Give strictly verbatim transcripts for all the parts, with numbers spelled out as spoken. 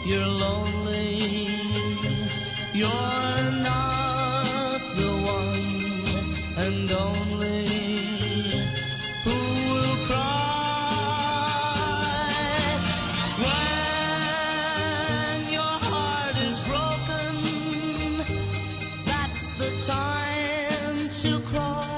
you're lonely. You're not the one and only who will cry when your heart is broken. That's the time to cry.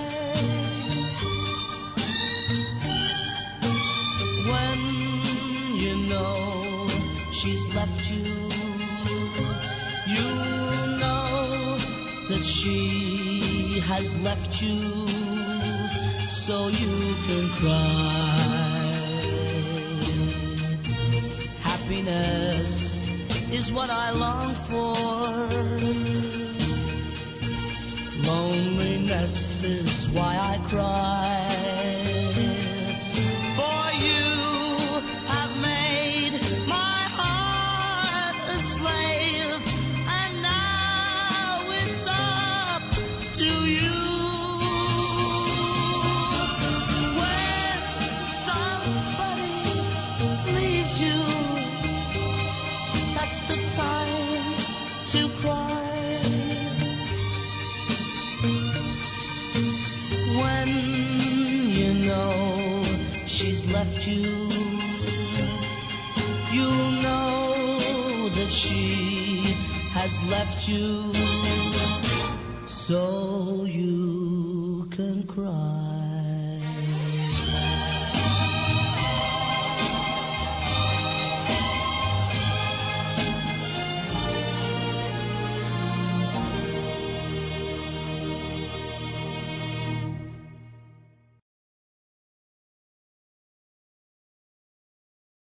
When you know she's left you, you know that she has left you, so you can cry. Happiness is what I long for. Loneliness is why I cry. For you have made my heart a slave, and now it's up to you. When somebody leaves you, that's the time to cry. When you know she's left you, you'll know that she has left you, so you can cry.